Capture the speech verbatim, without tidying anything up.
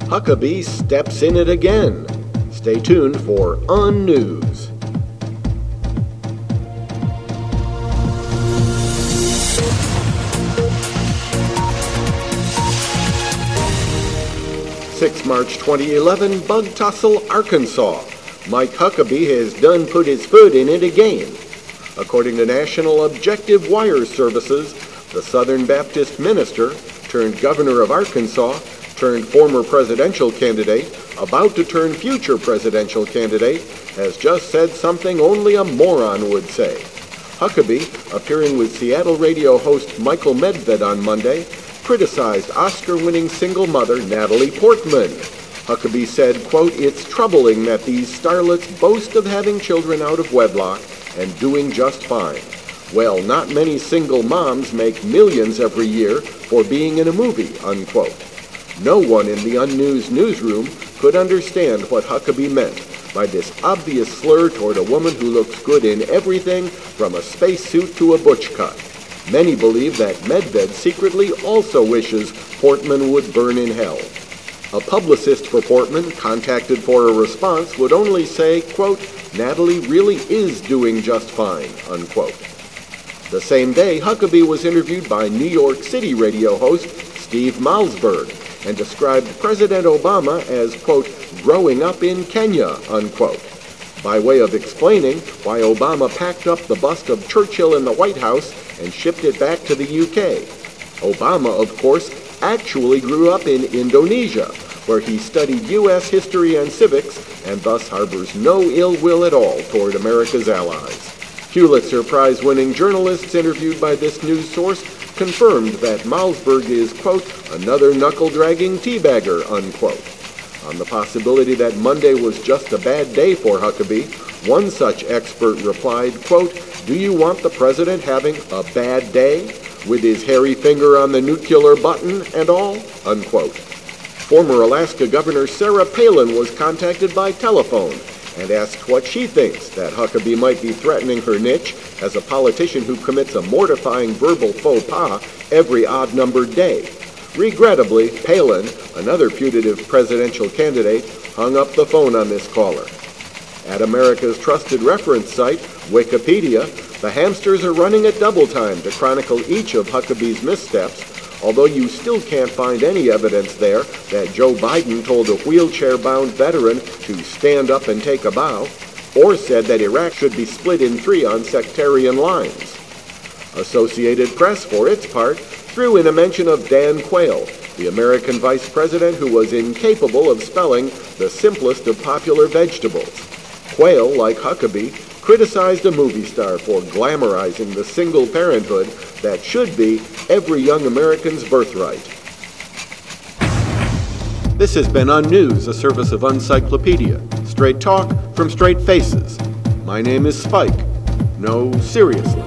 Huckabee steps in it again. Stay tuned for Unnews. six March twenty eleven, Bug Tussle, Arkansas. Mike Huckabee has done put his foot in it again. According to National Objective Wire Services, the Southern Baptist minister, turned governor of Arkansas, turned former presidential candidate, about to turn future presidential candidate, has just said something only a moron would say. Huckabee, appearing with Seattle radio host Michael Medved on Monday, criticized Oscar-winning single mother Natalie Portman. Huckabee said, quote, "It's troubling that these starlets boast of having children out of wedlock and doing just fine. Well, not many single moms make millions every year for being in a movie," unquote. No one in the Unnews newsroom could understand what Huckabee meant by this obvious slur toward a woman who looks good in everything from a spacesuit to a butch cut. Many believe that Medved secretly also wishes Portman would burn in hell. A publicist for Portman, contacted for a response, would only say, quote, "Natalie really is doing just fine," unquote. The same day, Huckabee was interviewed by New York City radio host Steve Malzberg and described President Obama as, quote, "growing up in Kenya," unquote, by way of explaining why Obama packed up the bust of Churchill in the White House and shipped it back to the U K. Obama, of course, actually grew up in Indonesia, where he studied U S history and civics and thus harbors no ill will at all toward America's allies. Pulitzer Prize-winning journalists interviewed by this news source confirmed that Malzberg is, quote, "another knuckle-dragging teabagger," unquote. On the possibility that Monday was just a bad day for Huckabee, one such expert replied, quote, "Do you want the president having a bad day, with his hairy finger on the nuclear button and all?" unquote. Former Alaska Governor Sarah Palin was contacted by telephone and asked what she thinks that Huckabee might be threatening her niche as a politician who commits a mortifying verbal faux pas every odd-numbered day. Regrettably, Palin, another putative presidential candidate, hung up the phone on this caller. At America's trusted reference site, Wikipedia, the hamsters are running at double time to chronicle each of Huckabee's missteps, although you still can't find any evidence there that Joe Biden told a wheelchair-bound veteran to stand up and take a bow, or said that Iraq should be split in three on sectarian lines. Associated Press, for its part, threw in a mention of Dan Quayle, the American vice president who was incapable of spelling the simplest of popular vegetables. Quayle, like Huckabee, criticized a movie star for glamorizing the single parenthood that should be every young American's birthright. This has been Unnews, a service of Uncyclopedia. Straight talk from straight faces. My name is Spike. No, seriously.